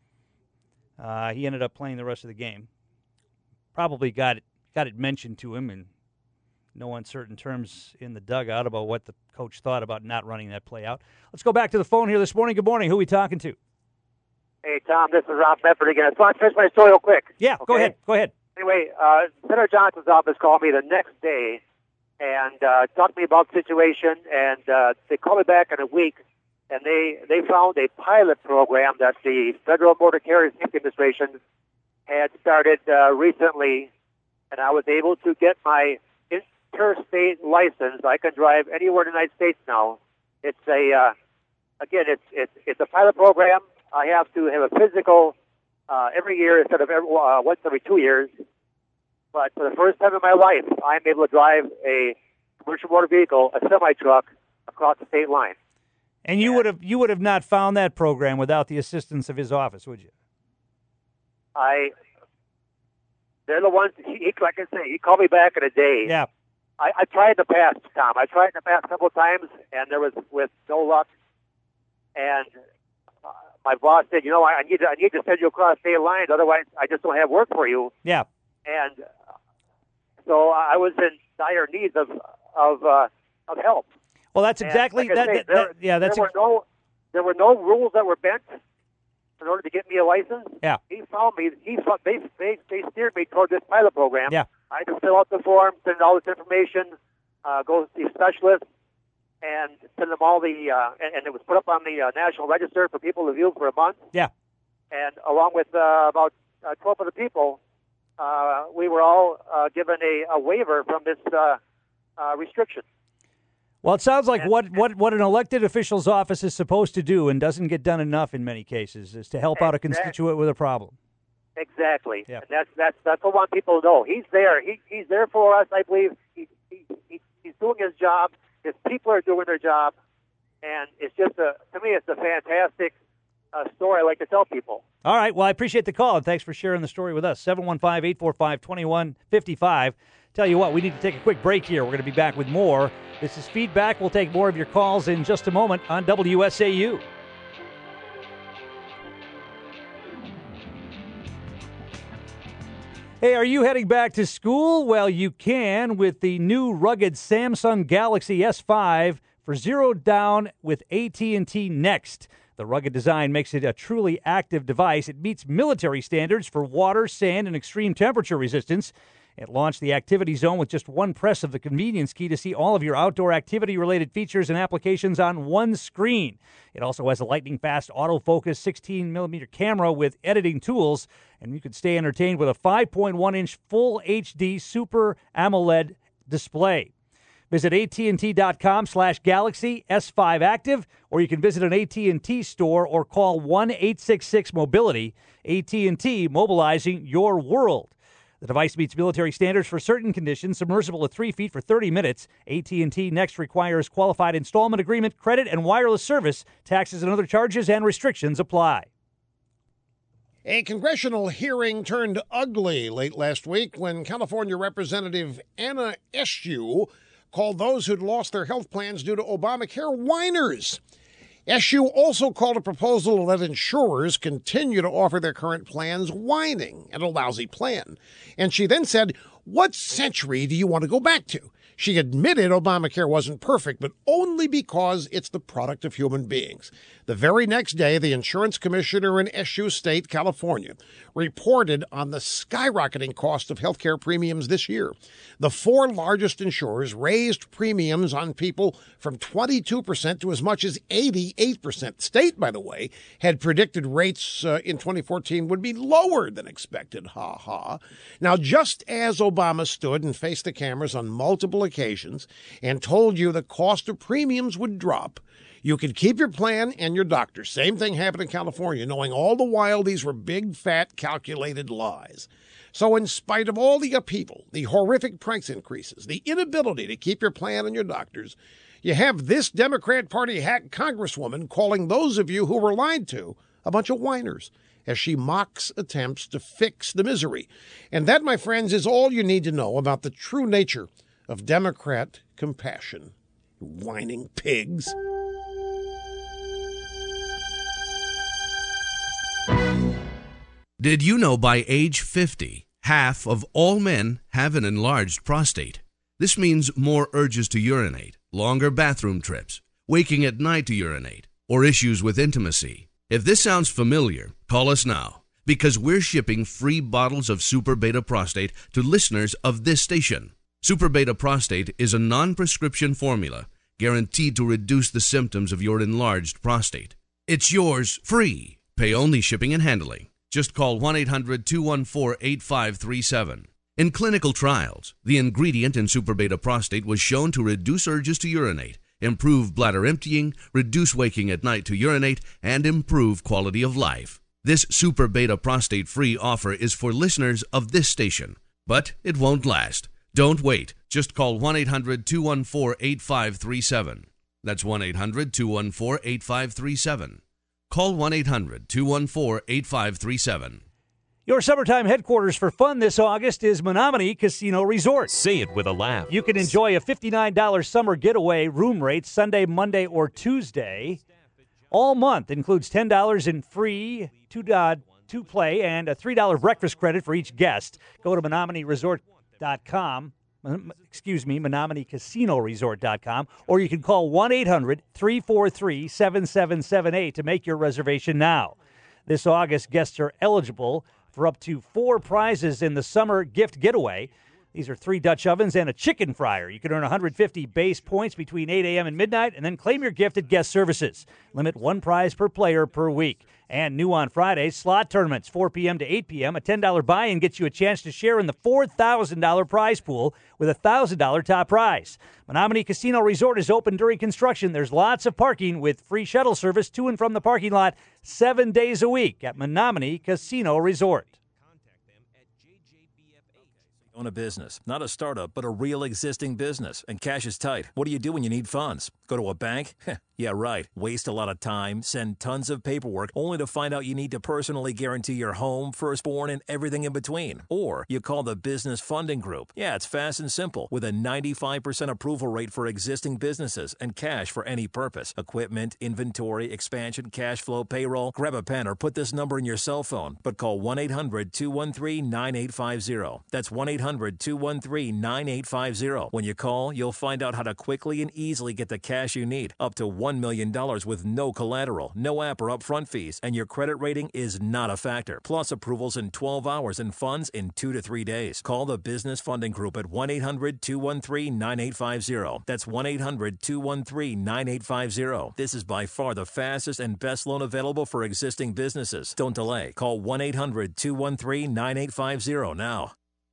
uh, he ended up playing the rest of the game. Probably got it, got it mentioned to him in no uncertain terms in the dugout about what the coach thought about not running that play out. Let's go back to the phone here this morning. Good morning. Who are we talking to?
Hey, Tom, this is Rob Medford again. I just want to finish my story real quick.
Yeah,
okay?
go ahead. Go ahead.
Anyway, uh, Senator Johnson's office called me the next day and uh, talked to me about the situation, and uh, they called me back in a week, and they, they found a pilot program that the Federal Motor Carrier Safety Administration had started uh, recently, and I was able to get my interstate license. I can drive anywhere in the United States now. It's a, uh, again, it's, it's, it's a pilot program. I have to have a physical uh, every year instead of every, uh, once every two years. But for the first time in my life, I'm able to drive a commercial motor vehicle, a semi-truck, across the state line.
And you would have you would have not found that program without the assistance of his office, would you?
I, they're the ones, he, he, like I say, he called me back in a day.
Yeah.
I, I tried in the past, Tom. I tried in the past a couple of times, and there was with no luck. And uh, my boss said, you know, I, I need to, I need to send you across state lines, otherwise I just don't have work for you.
Yeah.
And so I was in dire need of of uh, of help.
Well, that's
And
exactly
like I
that,
say,
that,
there,
that. Yeah, that's
there
ex-
were no there were no rules that were bent in order to get me a license.
Yeah.
He found me. He fo- they they they steered me toward this pilot program.
Yeah.
I had to fill out the form, send all this information, uh, go see specialists, and send them all the uh, and, and it was put up on the uh, National Register for people to view for a month.
Yeah.
And along with uh, about uh, twelve other people, uh, we were all uh, given a, a waiver from this uh, uh, restriction.
Well, it sounds like what, what, what an elected official's office is supposed to do and doesn't get done enough in many cases is to help out a constituent with a problem.
Exactly.
Yeah.
And that's that's that's what I want people to know. He's there. He he's there for us. I believe he, he, he he's doing his job. His people are doing their job, and it's just a to me it's a fantastic uh, story I like to tell people.
All right. Well, I appreciate the call, and thanks for sharing the story with us. seven one five, eight four five, two one five five. Tell you what, we need to take a quick break here. We're going to be back with more. This is Feedback. We'll take more of your calls in just a moment on W S A U. Hey, are you heading back to school? Well, you can with the new rugged Samsung Galaxy S five for zero down with A T and T Next. The rugged design makes it a truly active device. It meets military standards for water, sand, and extreme temperature resistance. It launched the Activity Zone with just one press of the convenience key to see all of your outdoor activity-related features and applications on one screen. It also has a lightning-fast autofocus sixteen millimeter camera with editing tools, and you could stay entertained with a five point one inch Full H D Super AMOLED display. Visit A T and T dot com slash Galaxy S five Active, or you can visit an A T and T store or call one eight six six mobility. A T and T, mobilizing your world. The device meets military standards for certain conditions, submersible at three feet for thirty minutes. A T and T Next requires qualified installment agreement, credit, and wireless service. Taxes and other charges and restrictions apply.
A congressional hearing turned ugly late last week when California Representative Anna Eshoo called those who'd lost their health plans due to Obamacare whiners. Eshoo also called a proposal to let insurers continue to offer their current plans whining and a lousy plan. And she then said, "What century do you want to go back to?" She admitted Obamacare wasn't perfect, but only because it's the product of human beings. The very next day, the insurance commissioner in Eshoo State, California, reported on the skyrocketing cost of health care premiums this year. The four largest insurers raised premiums on people from twenty-two percent to as much as eighty-eight percent. State, by the way, had predicted rates uh, in twenty fourteen would be lower than expected. Ha ha. Now, just as Obama stood and faced the cameras on multiple occasions and told you the cost of premiums would drop, you could keep your plan and your doctor. Same thing happened in California, knowing all the while these were big, fat, calculated lies. So in spite of all the upheaval, the horrific price increases, the inability to keep your plan and your doctors, you have this Democrat Party hack congresswoman calling those of you who were lied to a bunch of whiners, as she mocks attempts to fix the misery. And that, my friends, is all you need to know about the true nature of Democrat compassion. Whining pigs.
Did you know by age fifty, half of all men have an enlarged prostate? This means more urges to urinate, longer bathroom trips, waking at night to urinate, or issues with intimacy. If this sounds familiar, call us now, because we're shipping free bottles of Super Beta Prostate to listeners of this station. Super Beta Prostate is a non-prescription formula guaranteed to reduce the symptoms of your enlarged prostate. It's yours free. Pay only shipping and handling. Just call one eight hundred two one four eight five three seven. In clinical trials, the ingredient in Super Beta Prostate was shown to reduce urges to urinate, improve bladder emptying, reduce waking at night to urinate, and improve quality of life. This Super Beta Prostate free offer is for listeners of this station, but it won't last. Don't wait. Just call one eight hundred two one four eight five three seven. That's one eight hundred two one four eight five three seven. Call one eight hundred two one four eight five three seven.
Your summertime headquarters for fun this August is Menominee Casino Resort.
Say it with a laugh.
You can enjoy a fifty-nine dollars summer getaway room rate Sunday, Monday, or Tuesday. All month includes ten dollars in free two uh, to play and a three dollars breakfast credit for each guest. Go to Menominee Resort dot com. Excuse me, Menominee Casino Resort dot com, or you can call one eight hundred three four three seven seven seven eight to make your reservation now. This August, guests are eligible for up to four prizes in the summer gift getaway. These are three Dutch ovens and a chicken fryer. You can earn one hundred fifty base points between eight a.m. and midnight and then claim your gift at guest services. Limit one prize per player per week. And new on Fridays, slot tournaments, four p.m. to eight p.m. A ten dollars buy-in gets you a chance to share in the four thousand dollars prize pool with a one thousand dollars top prize. Menominee Casino Resort is open during construction. There's lots of parking with free shuttle service to and from the parking lot seven days a week at Menominee Casino Resort.
Own a business, not a startup, but a real existing business, and cash is tight. What do you do when you need funds? Go to a bank? Yeah, right. Waste a lot of time, send tons of paperwork, only to find out you need to personally guarantee your home, firstborn, and everything in between. Or you call the Business Funding Group. Yeah, it's fast and simple, with a ninety-five percent approval rate for existing businesses and cash for any purpose. Equipment, inventory, expansion, cash flow, payroll. Grab a pen or put this number in your cell phone, but call one eight hundred two one three nine eight five zero. That's one eight hundred two one three nine eight five zero. When you call, you'll find out how to quickly and easily get the cash you need, up to one million dollars with no collateral, no app or upfront fees, and your credit rating is not a factor. Plus approvals in twelve hours and funds in two to three days. Call the Business Funding Group at one eight hundred two one three nine eight five zero. That's one eight hundred two one three nine eight five zero. This is by far the fastest and best loan available for existing businesses. Don't delay. Call one eight hundred two one three nine eight five zero now.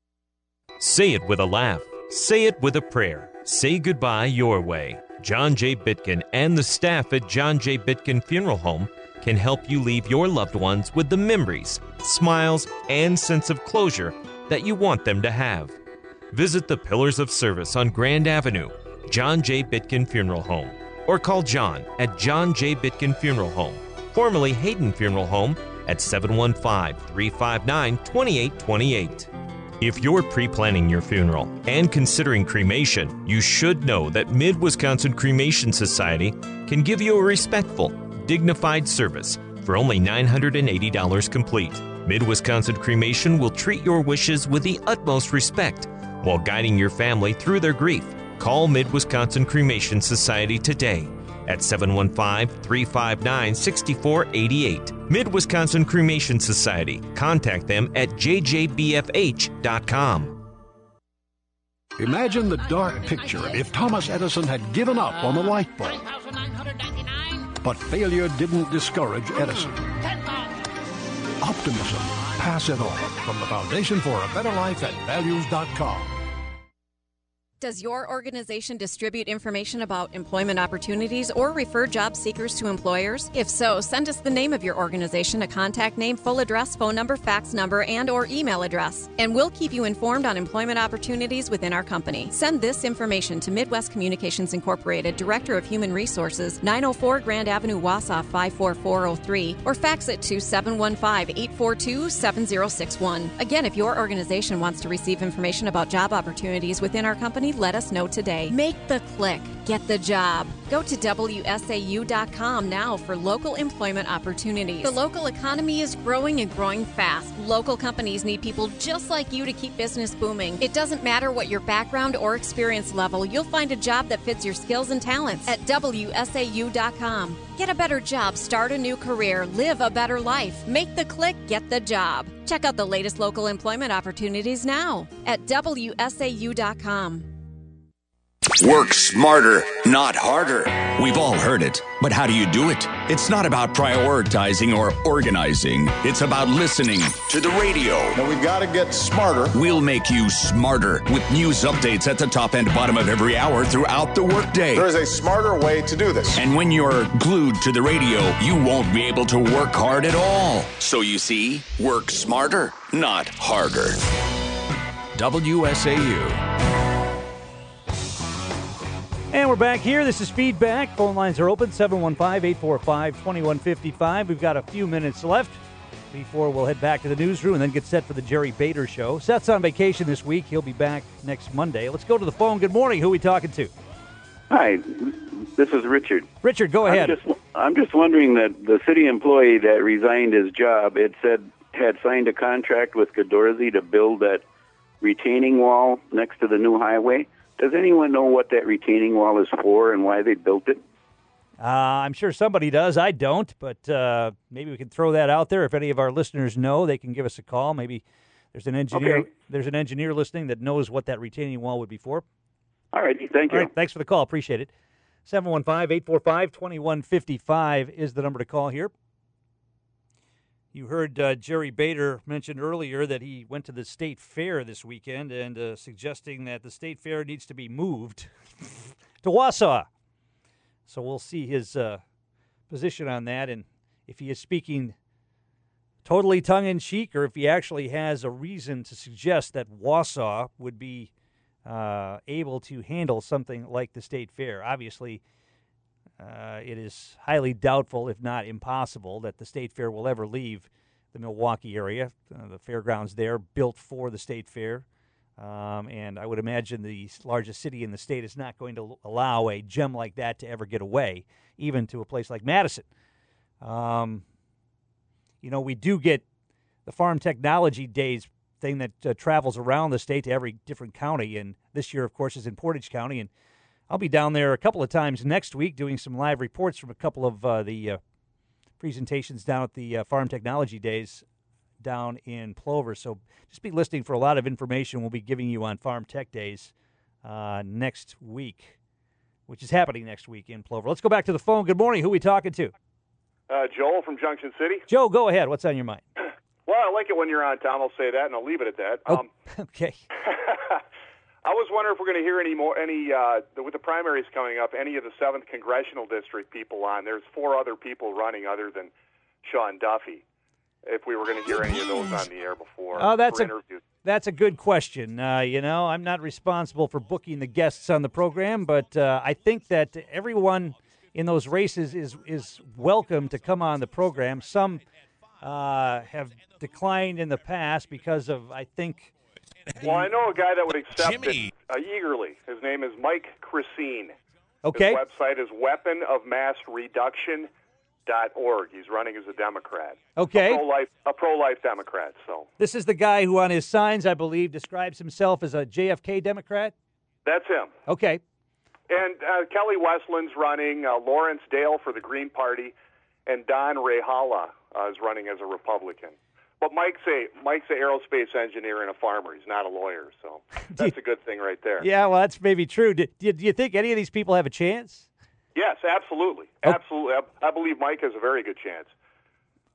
Say it with a laugh. Say it with a prayer. Say goodbye your way. John J. Bitkin and the staff at John J. Bitkin Funeral Home can help you leave your loved ones with the memories, smiles, and sense of closure that you want them to have. Visit the Pillars of Service on Grand Avenue, John J. Bitkin Funeral Home, or call John at John J. Bitkin Funeral Home, formerly Hayden Funeral Home, at seven one five, three five nine, two eight two eight. If you're pre-planning your funeral and considering cremation, you should know that Mid-Wisconsin Cremation Society can give you a respectful, dignified service for only nine hundred eighty dollars complete. Mid-Wisconsin Cremation will treat your wishes with the utmost respect while guiding your family through their grief. Call Mid-Wisconsin Cremation Society today at seven one five, three five nine, six four eight eight. Mid-Wisconsin Cremation Society. Contact them at j j b f h dot com.
Imagine the dark picture if Thomas Edison had given up on the light bulb. But failure didn't discourage Edison. Optimism. Pass it on. From the Foundation for a Better Life at values dot com.
Does your organization distribute information about employment opportunities or refer job seekers to employers? If so, send us the name of your organization, a contact name, full address, phone number, fax number, and or email address, and we'll keep you informed on employment opportunities within our company. Send this information to Midwest Communications Incorporated, Director of Human Resources, nine oh four Grand Avenue, Wausau, five four four oh three, or fax it to seven one five, eight four two, seven oh six one. Again, if your organization wants to receive information about job opportunities within our company, let us know today. Make the click. Get the job. Go to W S A U dot com now for local employment opportunities. The local economy is growing and growing fast. Local companies need people just like you to keep business booming. It doesn't matter what your background or experience level, you'll find a job that fits your skills and talents at W S A U dot com. Get a better job, start a new career, live a better life. Make the click, get the job. Check out the latest local employment opportunities now at W S A U dot com.
Work smarter, not harder. We've all heard it, but how do you do it? It's not about prioritizing or organizing. It's about listening to the radio.
Now we've got to get smarter.
We'll make you smarter with news updates at the top and bottom of every hour throughout the workday.
There is a smarter way to do this.
And when you're glued to the radio, you won't be able to work hard at all. So you see, work smarter, not harder. W S A U.
And we're back here. This is Feedback. Phone lines are open, seven one five, eight four five, two one five five. We've got a few minutes left before we'll head back to the newsroom and then get set for the Jerry Bader Show. Seth's on vacation this week. He'll be back next Monday. Let's go to the phone. Good morning. Who are we talking to?
Hi, this is Richard.
Richard, go ahead.
I'm just, I'm just wondering that the city employee that resigned his job, it said, had signed a contract with Cadorsey to build that retaining wall next to the new highway. Does anyone know what that retaining wall is for and why they built it?
Uh, I'm sure somebody does. I don't, but uh, maybe we can throw that out there. If any of our listeners know, they can give us a call. Maybe there's an engineer.
Okay.
There's an engineer listening that knows what that retaining wall would be for.
All right, thank you.
All right, thanks for the call. Appreciate it. seven one five, eight four five, two one five five is the number to call here. You heard uh, Jerry Bader mention earlier that he went to the state fair this weekend and uh, suggesting that the state fair needs to be moved to Wausau. So we'll see his uh, position on that and if he is speaking totally tongue-in-cheek or if he actually has a reason to suggest that Wausau would be uh, able to handle something like the state fair. Obviously, Uh, it is highly doubtful, if not impossible, that the state fair will ever leave the Milwaukee area. Uh, the fairgrounds there built for the state fair. Um, and I would imagine the largest city in the state is not going to allow a gem like that to ever get away, even to a place like Madison. Um, you know, we do get the Farm Technology Days thing that uh, travels around the state to every different county. And this year, of course, is in Portage County. And I'll be down there a couple of times next week doing some live reports from a couple of uh, the uh, presentations down at the uh, Farm Technology Days down in Plover. So just be listening for a lot of information we'll be giving you on Farm Tech Days uh, next week, which is happening next week in Plover. Let's go back to the phone. Good morning. Who are we talking to?
Uh, Joel from Junction City.
Joe, go ahead. What's on your mind?
Well, I like it when you're on, Tom. I'll say that, and I'll leave it at that.
Oh,
Um,
okay.
I was wondering if we're going to hear any more, any uh, with the primaries coming up, any of the seventh Congressional District people on. There's four other people running other than Sean Duffy. If we were going to hear any of those on the air before.
Oh, that's
for
a
interviews.
that's a good question. Uh, you know, I'm not responsible for booking the guests on the program, but uh, I think that everyone in those races is is welcome to come on the program. Some uh, have declined in the past because of, I think. The,
Well, I know a guy that would accept
Jimmy.
it uh, eagerly. His name is Mike Christine.
Okay.
His website is weapon of mass reduction dot org. He's running as a Democrat.
Okay.
A pro-life, a pro-life Democrat, so.
This is the guy who on his signs, I believe, describes himself as a J F K Democrat?
That's him.
Okay.
And uh, Kelly Westland's running, uh, Lawrence Dale for the Green Party, and Don Rehala uh, is running as a Republican. But Mike's a Mike's an aerospace engineer and a farmer. He's not a lawyer, so that's a good thing right there.
Yeah, well, that's maybe true. Do, do, do you think any of these people have a chance?
Yes, absolutely, absolutely. I, I believe Mike has a very good chance.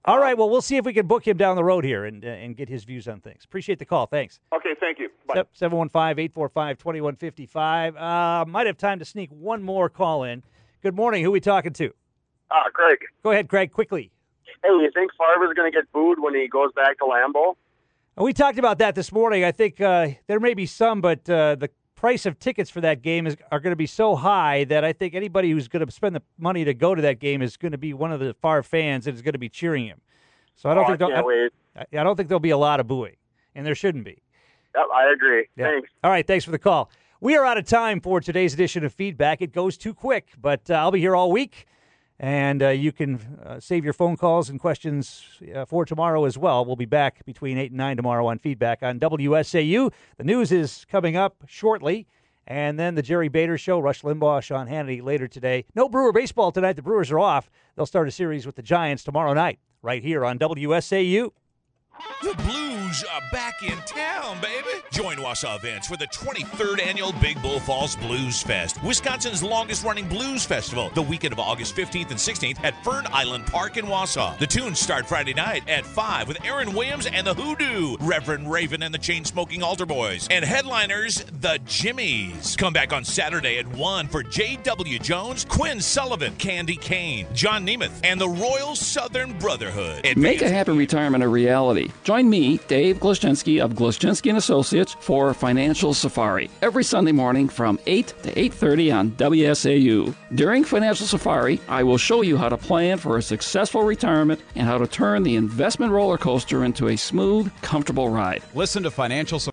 All right, well, we'll see if we can book him down the road here and uh, and get his views on things. Appreciate the call. Thanks.
Okay, thank you. Bye.
seven one five, eight four five, two one five five. Uh, might have time to sneak one more call in. Good morning. Who are we talking to?
Uh, Craig.
Go ahead, Craig, quickly.
Hey, you think Favre's going to get booed when he goes back to Lambeau?
We talked about that this morning. I think uh, there may be some, but uh, the price of tickets for that game is are going to be so high that I think anybody who's going to spend the money to go to that game is going to be one of the Favre fans and is going to be cheering him. So I don't
oh,
think
I, can't
I,
wait.
I don't think there'll be a lot of booing, and there shouldn't be.
Yep, I agree.
Yeah.
Thanks.
All right, thanks for the call. We are out of time for today's edition of Feedback. It goes too quick, but uh, I'll be here all week, and uh, you can uh, save your phone calls and questions uh, for tomorrow as well. We'll be back between eight and nine tomorrow on Feedback on W S A U. The news is coming up shortly, and then the Jerry Bader Show, Rush Limbaugh, Sean Hannity later today. No Brewer baseball tonight. The Brewers are off. They'll start a series with the Giants tomorrow night right here on W S A U.
The Blues are back in town, baby. Join Wausau Events for the twenty-third annual Big Bull Falls Blues Fest, Wisconsin's longest-running blues festival, the weekend of August fifteenth and sixteenth at Fern Island Park in Wausau. The tunes start Friday night at five with Aaron Williams and the Hoodoo, Reverend Raven and the Chain-Smoking Altar Boys, and headliners, the Jimmies. Come back on Saturday at one for J W. Jones, Quinn Sullivan, Candy Kane, John Nemeth, and the Royal Southern Brotherhood.
Make a happy retirement a reality. Join me, Dave Gluszczynski of Gluszczynski and Associates, for Financial Safari every Sunday morning from eight to eight thirty on W S A U. During Financial Safari, I will show you how to plan for a successful retirement and how to turn the investment roller coaster into a smooth, comfortable ride.
Listen to Financial Safari